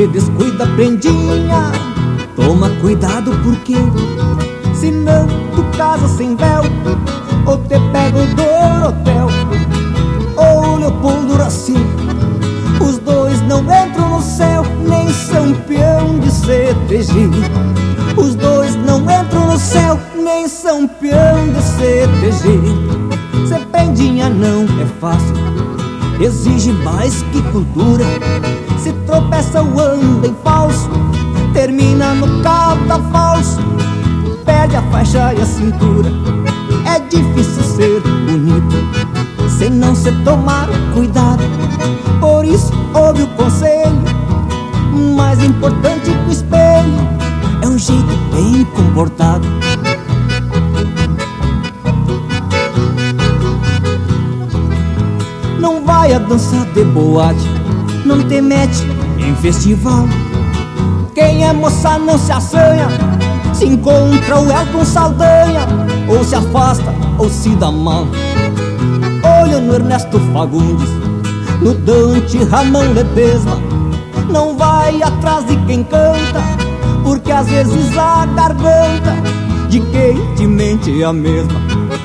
te descuida, prendinha, toma cuidado porque senão tu casa sem véu, ou te pega o Dorotel ou o Leopoldo Racine. Os dois não entram no céu, nem são peão de CTG. Os dois não entram no céu, nem são peão de CTG. Ser prendinha não é fácil, exige mais que cultura. Se tropeça ou anda em falso, termina no cadafalso, perde a faixa e a cintura. É difícil ser bonito sem não se tomar cuidado. Por isso ouve o conselho, mais importante que o espelho é um jeito bem comportado. Não vai a dançar de boate, não te mete em festival. Quem é moça não se assanha, se encontra o Elton Saldanha, ou se afasta ou se dá mal. Olha no Ernesto Fagundes, no Dante Ramão Ledesma. Não vai atrás de quem canta, porque às vezes a garganta de quem te mente é a mesma.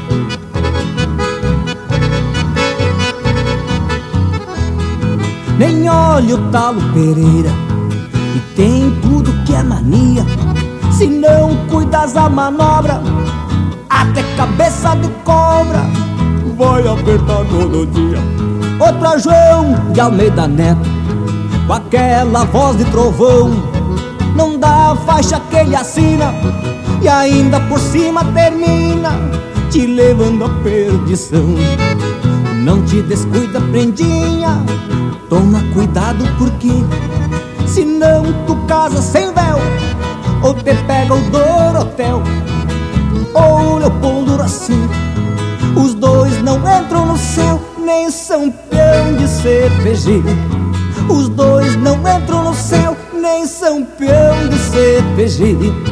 Nem olha o Talo Pereira, que tem tudo que é mania. Se não cuidas a manobra, até cabeça de cobra vai apertar todo dia. Outro é João de Almeida Neto, com aquela voz de trovão. Não dá a faixa que ele assina, e ainda por cima termina te levando à perdição. Não te descuida, prendinha, toma cuidado porque senão tu casa sem véu, ou te pega o Dorotel ou o Leopoldo Racine. Os dois não entram no céu, nem são peão de CTG. Os dois não entram no céu, nem são peão de CTG.